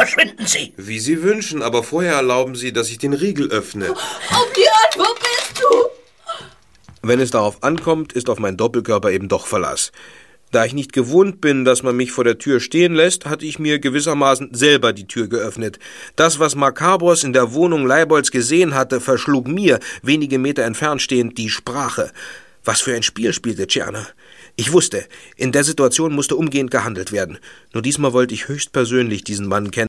verschwinden Sie. Wie Sie wünschen, aber vorher erlauben Sie, dass ich den Riegel öffne. Oh Björn, wo bist du? Wenn es darauf ankommt, ist auf meinen Doppelkörper eben doch Verlass. Da ich nicht gewohnt bin, dass man mich vor der Tür stehen lässt, hatte ich mir gewissermaßen selber die Tür geöffnet. Das, was Makabros in der Wohnung Leibolds gesehen hatte, verschlug mir, wenige Meter entfernt stehend, die Sprache. Was für ein Spiel spielte Czerny? Ich wusste, in der Situation musste umgehend gehandelt werden. Nur diesmal wollte ich höchstpersönlich diesen Mann kennen.